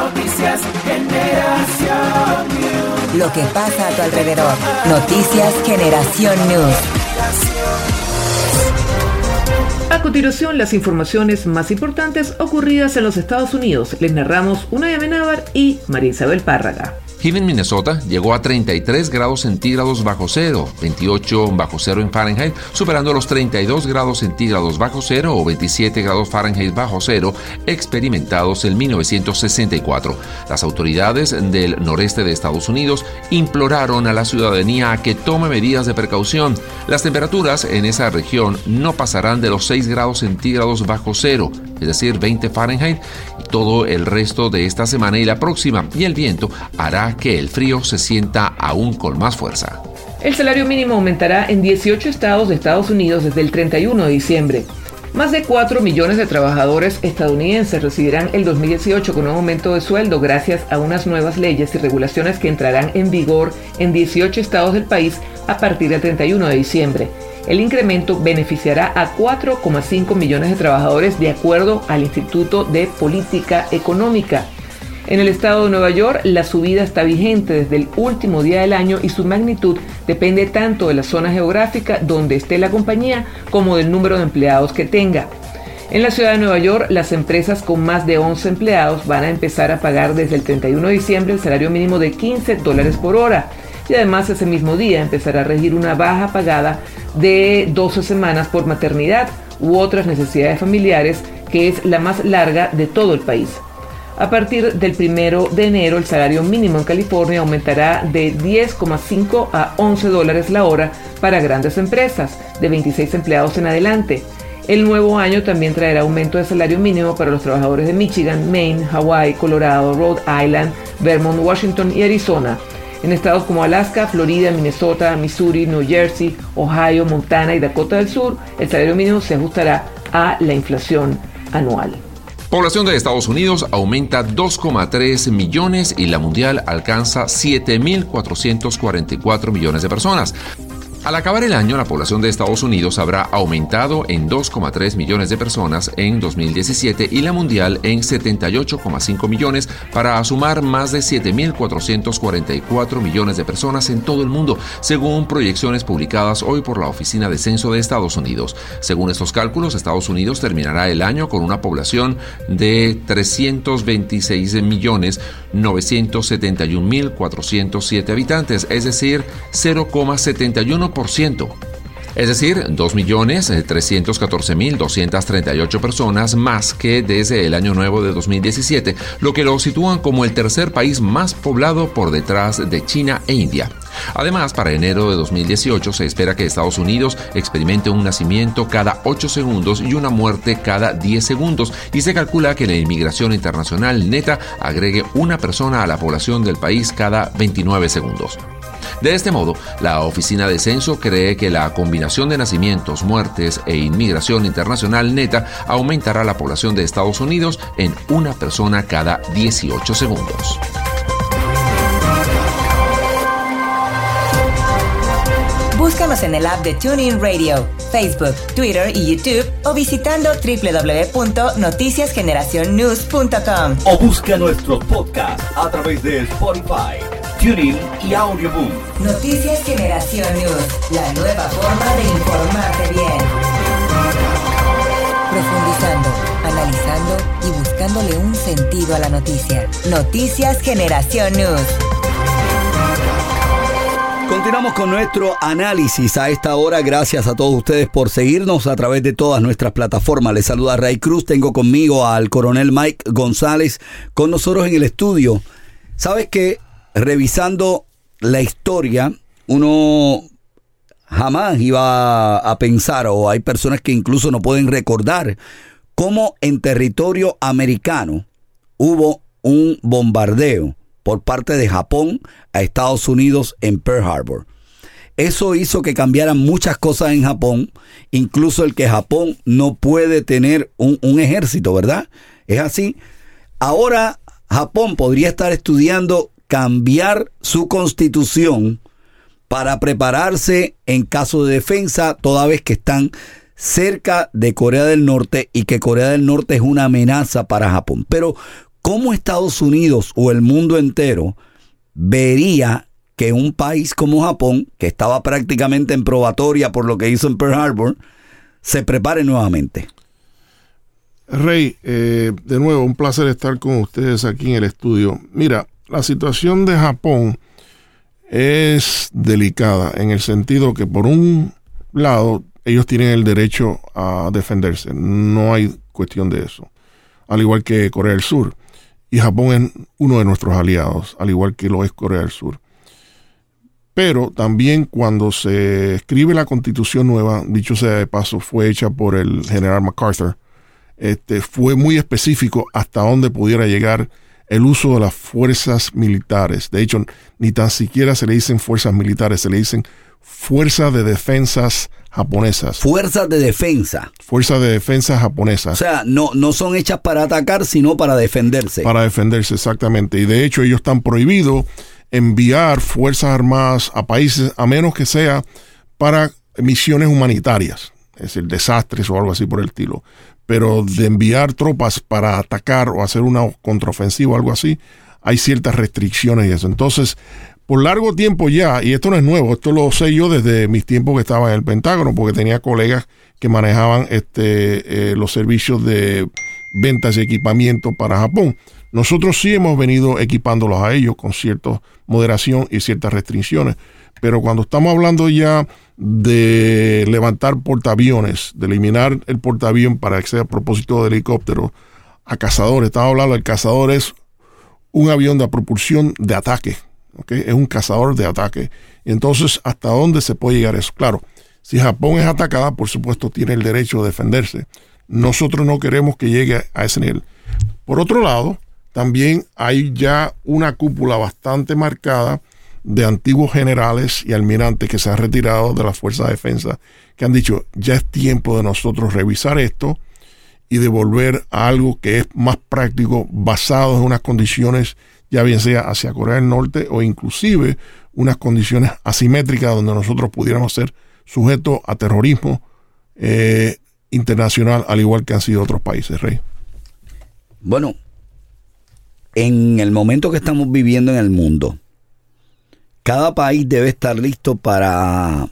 Noticias Generación News. Lo que pasa a tu alrededor. Noticias Generación News. A continuación, las informaciones más importantes ocurridas en los Estados Unidos. Les narramos Unai Amenábar y María Isabel Párraga. Given, Minnesota, llegó a 33 grados centígrados bajo cero, 28 bajo cero en Fahrenheit, superando los 32 grados centígrados bajo cero o 27 grados Fahrenheit bajo cero experimentados en 1964. Las autoridades del noreste de Estados Unidos imploraron a la ciudadanía a que tome medidas de precaución. Las temperaturas en esa región no pasarán de los 6 grados centígrados bajo cero, es decir, 20 Fahrenheit, y todo el resto de esta semana y la próxima, y el viento hará que el frío se sienta aún con más fuerza. El salario mínimo aumentará en 18 estados de Estados Unidos desde el 31 de diciembre. Más de 4 millones de trabajadores estadounidenses recibirán el 2018 con un aumento de sueldo gracias a unas nuevas leyes y regulaciones que entrarán en vigor en 18 estados del país a partir del 31 de diciembre. El incremento beneficiará a 4,5 millones de trabajadores de acuerdo al Instituto de Política Económica. En el estado de Nueva York, la subida está vigente desde el último día del año y su magnitud depende tanto de la zona geográfica donde esté la compañía como del número de empleados que tenga. En la ciudad de Nueva York, las empresas con más de 11 empleados van a empezar a pagar desde el 31 de diciembre el salario mínimo de $15 por hora. Y además ese mismo día empezará a regir una baja pagada de 12 semanas por maternidad u otras necesidades familiares, que es la más larga de todo el país. A partir del 1 de enero, el salario mínimo en California aumentará de 10,5 a $11 la hora para grandes empresas, de 26 empleados en adelante. El nuevo año también traerá aumento de salario mínimo para los trabajadores de Michigan, Maine, Hawái, Colorado, Rhode Island, Vermont, Washington y Arizona. En estados como Alaska, Florida, Minnesota, Missouri, New Jersey, Ohio, Montana y Dakota del Sur, el salario mínimo se ajustará a la inflación anual. Población de Estados Unidos aumenta 2,3 millones y la mundial alcanza 7.444 millones de personas. Al acabar el año, la población de Estados Unidos habrá aumentado en 2,3 millones de personas en 2017 y la mundial en 78,5 millones para sumar más de 7.444 millones de personas en todo el mundo, según proyecciones publicadas hoy por la Oficina de Censo de Estados Unidos. Según estos cálculos, Estados Unidos terminará el año con una población de 326.971.407 habitantes, es decir, 0,71%. Es decir, 2.314.238 personas más que desde el año nuevo de 2017, lo que lo sitúan como el tercer país más poblado por detrás de China e India. Además, para enero de 2018 se espera que Estados Unidos experimente un nacimiento cada 8 segundos y una muerte cada 10 segundos, y se calcula que la inmigración internacional neta agregue una persona a la población del país cada 29 segundos. De este modo, la Oficina de Censo cree que la combinación de nacimientos, muertes e inmigración internacional neta aumentará la población de Estados Unidos en una persona cada 18 segundos. Búscanos en el app de TuneIn Radio, Facebook, Twitter y YouTube o visitando www.noticiasgeneracionnews.com. O busca nuestros podcasts a través de Spotify, TuneIn y Audioboom. Noticias Generación News, la nueva forma de informarte bien. Profundizando, analizando y buscándole un sentido a la noticia. Noticias Generación News. Continuamos con nuestro análisis a esta hora. Gracias a todos ustedes por seguirnos a través de todas nuestras plataformas. Les saluda Ray Cruz. Tengo conmigo al coronel Mike González con nosotros en el estudio. ¿Sabes qué? Revisando la historia, uno jamás iba a pensar, o hay personas que incluso no pueden recordar, cómo en territorio americano hubo un bombardeo por parte de Japón a Estados Unidos en Pearl Harbor. Eso hizo que cambiaran muchas cosas en Japón, incluso el que Japón no puede tener un ejército, ¿verdad? Es así. Ahora Japón podría estar estudiando cambiar su constitución para prepararse en caso de defensa, toda vez que están cerca de Corea del Norte y que Corea del Norte es una amenaza para Japón. Pero, ¿cómo Estados Unidos o el mundo entero vería que un país como Japón, que estaba prácticamente en probatoria por lo que hizo en Pearl Harbor, se prepare nuevamente? Rey, de nuevo, un placer estar con ustedes aquí en el estudio. Mira, la situación de Japón es delicada en el sentido que, por un lado, ellos tienen el derecho a defenderse. No hay cuestión de eso. Al igual que Corea del Sur. Y Japón es uno de nuestros aliados, al igual que lo es Corea del Sur. Pero también cuando se escribe la Constitución nueva, dicho sea de paso, fue hecha por el general MacArthur, fue muy específico hasta dónde pudiera llegar el uso de las fuerzas militares. De hecho, ni tan siquiera se le dicen fuerzas militares, se le dicen fuerzas de defensas japonesas. Fuerzas de defensa. Fuerzas de defensa japonesas. O sea, no son hechas para atacar, sino para defenderse. Para defenderse, exactamente. Y de hecho, ellos están prohibidos enviar fuerzas armadas a países, a menos que sea para misiones humanitarias, es decir, desastres o algo así por el estilo. Pero de enviar tropas para atacar o hacer una contraofensiva o algo así, hay ciertas restricciones y eso. Entonces, por largo tiempo ya, y esto no es nuevo, esto lo sé yo desde mis tiempos que estaba en el Pentágono, porque tenía colegas que manejaban los servicios de ventas y equipamiento para Japón. Nosotros sí hemos venido equipándolos a ellos con cierta moderación y ciertas restricciones, pero cuando estamos hablando ya de levantar portaaviones, de eliminar el portaavión para que sea a propósito de helicóptero, a cazadores, estamos hablando, el cazador es un avión de propulsión de ataque, ¿okay? Es un cazador de ataque. Y entonces, ¿hasta dónde se puede llegar eso? Claro, si Japón es atacada, por supuesto tiene el derecho de defenderse. Nosotros no queremos que llegue a ese nivel. Por otro lado, también hay ya una cúpula bastante marcada de antiguos generales y almirantes que se han retirado de la Fuerza de Defensa, que han dicho, ya es tiempo de nosotros revisar esto y de volver a algo que es más práctico, basado en unas condiciones, ya bien sea hacia Corea del Norte o inclusive unas condiciones asimétricas donde nosotros pudiéramos ser sujetos a terrorismo internacional, al igual que han sido otros países, Rey. Bueno, en el momento que estamos viviendo en el mundo, cada país debe estar listo para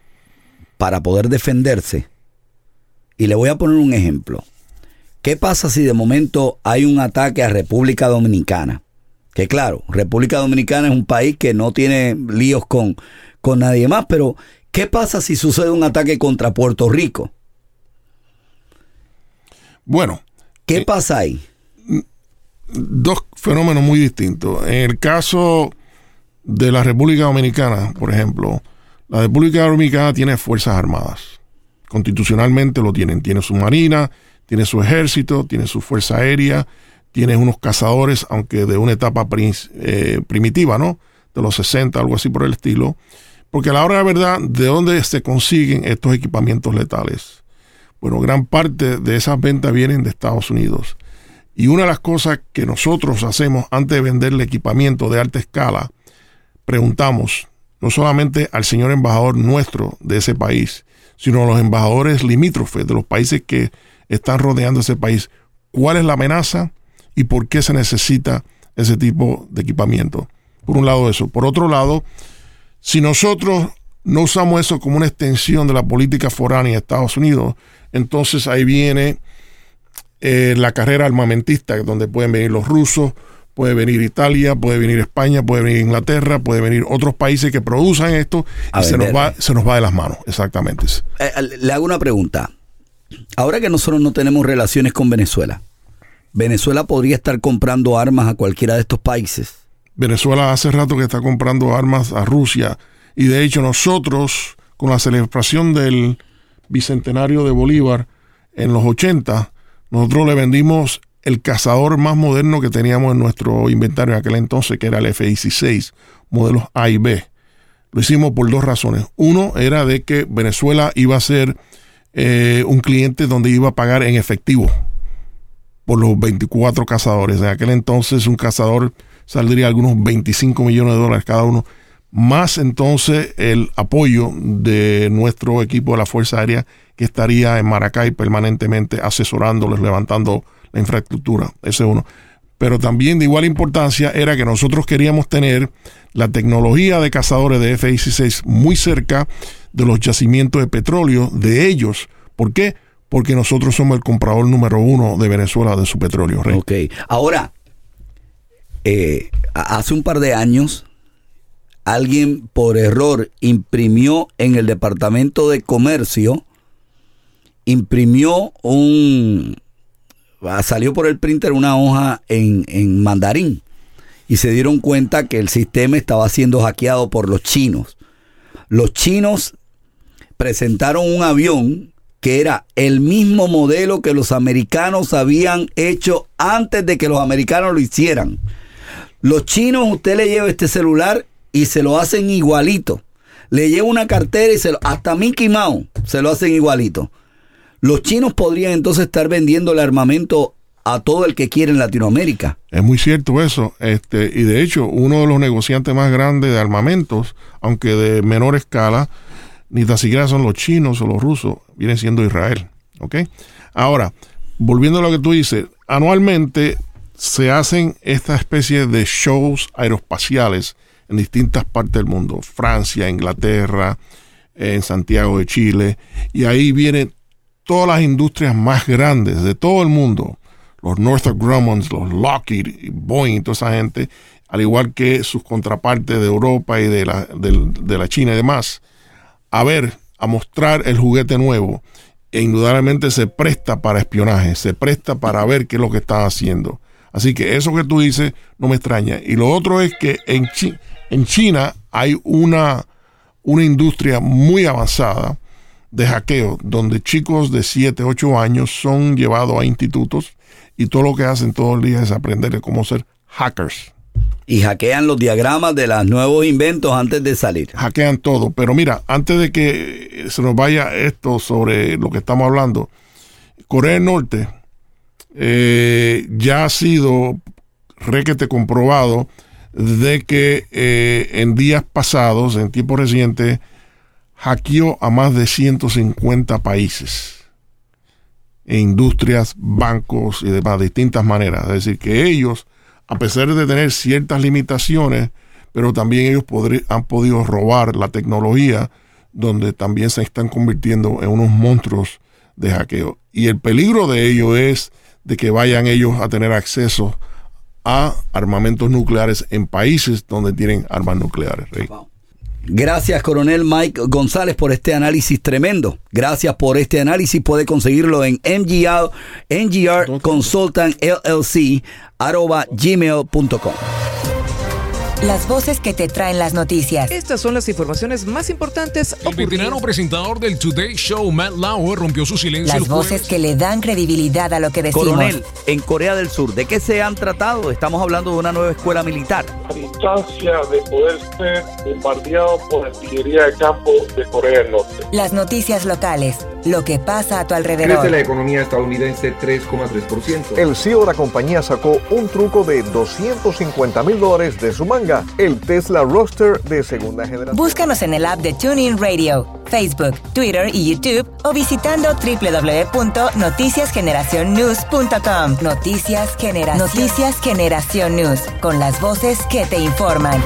poder defenderse. Y le voy a poner un ejemplo. ¿Qué pasa si de momento hay un ataque a República Dominicana? Que claro, República Dominicana es un país que no tiene líos con nadie más, pero ¿qué pasa si sucede un ataque contra Puerto Rico? Bueno, ¿qué pasa ahí? Dos fenómenos muy distintos. En el caso de la República Dominicana, por ejemplo, la República Dominicana tiene fuerzas armadas. Constitucionalmente lo tienen. Tiene su marina, tiene su ejército, tiene su fuerza aérea, tiene unos cazadores, aunque de una etapa primitiva, ¿no? De los 60, algo así por el estilo. Porque a la hora de la verdad, ¿de dónde se consiguen estos equipamientos letales? Bueno, gran parte de esas ventas vienen de Estados Unidos. Y una de las cosas que nosotros hacemos antes de venderle equipamiento de alta escala, preguntamos no solamente al señor embajador nuestro de ese país, sino a los embajadores limítrofes de los países que están rodeando ese país, cuál es la amenaza y por qué se necesita ese tipo de equipamiento. Por un lado eso. Por otro lado, si nosotros no usamos eso como una extensión de la política foránea de Estados Unidos, entonces ahí viene la carrera armamentista, donde pueden venir los rusos, puede venir Italia, puede venir España, puede venir Inglaterra, puede venir otros países que produzcan esto y se nos va de las manos. Exactamente. Le hago una pregunta. Ahora que nosotros no tenemos relaciones con Venezuela, ¿Venezuela podría estar comprando armas a cualquiera de estos países? Venezuela hace rato que está comprando armas a Rusia, y de hecho nosotros, con la celebración del bicentenario de Bolívar en los 80, nosotros le vendimos el cazador más moderno que teníamos en nuestro inventario en aquel entonces, que era el F-16, modelos A y B. Lo hicimos por dos razones. Uno era de que Venezuela iba a ser un cliente donde iba a pagar en efectivo por los 24 cazadores. En aquel entonces un cazador saldría algunos $25 millones cada uno, más entonces el apoyo de nuestro equipo de la Fuerza Aérea, que estaría en Maracay permanentemente asesorándoles, levantando la infraestructura. Ese es uno. pero también de igual importancia era que nosotros queríamos tener la tecnología de cazadores de F-16 muy cerca de los yacimientos de petróleo de ellos. ¿Por qué? Porque nosotros somos el comprador número 1 de Venezuela de su petróleo, Rey. Ok. Ahora, hace un par de años, alguien por error imprimió en el Departamento de Comercio, salió por el printer una hoja en mandarín y se dieron cuenta que el sistema estaba siendo hackeado por los chinos. Los chinos presentaron un avión que era el mismo modelo que los americanos habían hecho antes de que los americanos lo hicieran. Los chinos, usted le lleva este celular y se lo hacen igualito. Le lleva una cartera y hasta Mickey Mouse se lo hacen igualito. Los chinos podrían entonces estar vendiendo el armamento a todo el que quiere en Latinoamérica. Es muy cierto eso. Y de hecho, uno de los negociantes más grandes de armamentos, aunque de menor escala, ni tan siquiera son los chinos o los rusos, viene siendo Israel. ¿Ok? Ahora, volviendo a lo que tú dices, anualmente se hacen esta especie de shows aeroespaciales en distintas partes del mundo. Francia, Inglaterra, en Santiago de Chile, y ahí vienen todas las industrias más grandes de todo el mundo, los Northrop Grumman, los Lockheed, Boeing, toda esa gente, al igual que sus contrapartes de Europa y de la China y demás, a mostrar el juguete nuevo. E indudablemente se presta para espionaje, se presta para ver qué es lo que están haciendo. Así que eso que tú dices no me extraña. Y lo otro es que en China hay una industria muy avanzada de hackeo, donde chicos de 7, 8 años son llevados a institutos y todo lo que hacen todo el día es aprender cómo ser hackers. Y hackean los diagramas de los nuevos inventos antes de salir. Hackean todo. Pero mira, antes de que se nos vaya esto sobre lo que estamos hablando, Corea del Norte ya ha sido requete comprobado de que en días pasados, en tiempo reciente, hackeó a más de 150 países, e industrias, bancos y demás, de distintas maneras. Es decir, que ellos, a pesar de tener ciertas limitaciones, pero también ellos han podido robar la tecnología, donde también se están convirtiendo en unos monstruos de hackeo. Y el peligro de ello es de que vayan ellos a tener acceso a armamentos nucleares en países donde tienen armas nucleares. Rey. Wow. Gracias, Coronel Mike González, por este análisis tremendo. Gracias por este análisis. Puede conseguirlo en NGR Consultant LLC @gmail.com. Las voces que te traen las noticias. Estas son las informaciones más importantes. El veterano presentador del Today Show, Matt Lauer, rompió su silencio. Las voces que le dan credibilidad a lo que decimos. Coronel, en Corea del Sur, ¿de qué se han tratado? Estamos hablando de una nueva escuela militar. La instancia de poder ser bombardeado por la artillería de campo de Corea del Norte. Las noticias locales, lo que pasa a tu alrededor. Crece la economía estadounidense 3,3%. El CEO de la compañía sacó un truco de $250,000 de su manga. El Tesla Roadster de segunda generación. Búscanos en el app de TuneIn Radio, Facebook, Twitter y YouTube o visitando www.noticiasgeneracionnews.com. Noticias Generación News, con las voces que te informan.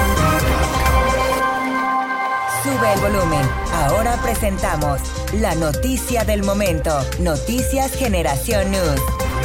Sube el volumen. Ahora presentamos la noticia del momento. Noticias Generación News.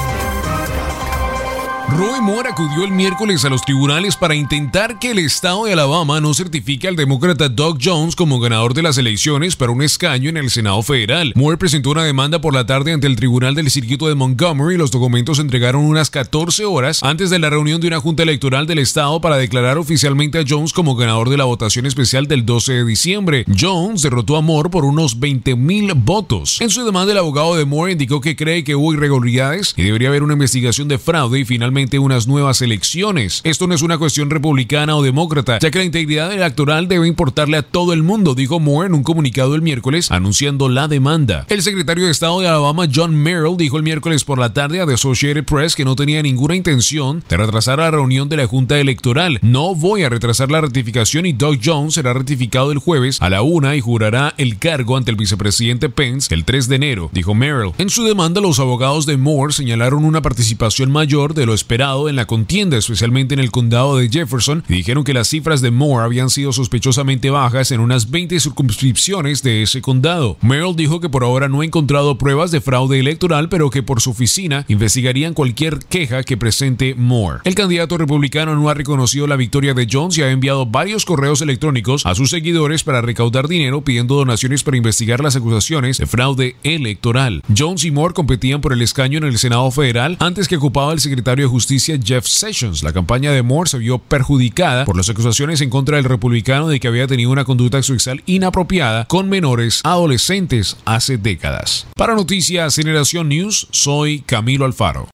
Roy Moore acudió el miércoles a los tribunales para intentar que el estado de Alabama no certifique al demócrata Doug Jones como ganador de las elecciones para un escaño en el Senado federal. Moore presentó una demanda por la tarde ante el Tribunal del Circuito de Montgomery. Los documentos se entregaron unas 14 horas antes de la reunión de una junta electoral del estado para declarar oficialmente a Jones como ganador de la votación especial del 12 de diciembre. Jones derrotó a Moore por unos 20,000 votos. En su demanda, el abogado de Moore indicó que cree que hubo irregularidades y debería haber una investigación de fraude y finalmente unas nuevas elecciones. Esto no es una cuestión republicana o demócrata, ya que la integridad electoral debe importarle a todo el mundo, dijo Moore en un comunicado el miércoles anunciando la demanda. El secretario de Estado de Alabama, John Merrill, dijo el miércoles por la tarde a The Associated Press que no tenía ninguna intención de retrasar la reunión de la Junta Electoral. No voy a retrasar la ratificación y Doug Jones será ratificado el jueves a la 1 y jurará el cargo ante el vicepresidente Pence el 3 de enero, dijo Merrill. En su demanda, los abogados de Moore señalaron una participación mayor de lo esperado moderado en la contienda, especialmente en el condado de Jefferson, y dijeron que las cifras de Moore habían sido sospechosamente bajas en unas 20 circunscripciones de ese condado. Merrill dijo que por ahora no ha encontrado pruebas de fraude electoral, pero que por su oficina investigarían cualquier queja que presente Moore. El candidato republicano no ha reconocido la victoria de Jones y ha enviado varios correos electrónicos a sus seguidores para recaudar dinero pidiendo donaciones para investigar las acusaciones de fraude electoral. Jones y Moore competían por el escaño en el Senado federal antes que ocupaba el secretario de Justicia Jeff Sessions. La campaña de Moore se vio perjudicada por las acusaciones en contra del republicano de que había tenido una conducta sexual inapropiada con menores adolescentes hace décadas. Para Noticias Generación News, soy Camilo Alfaro.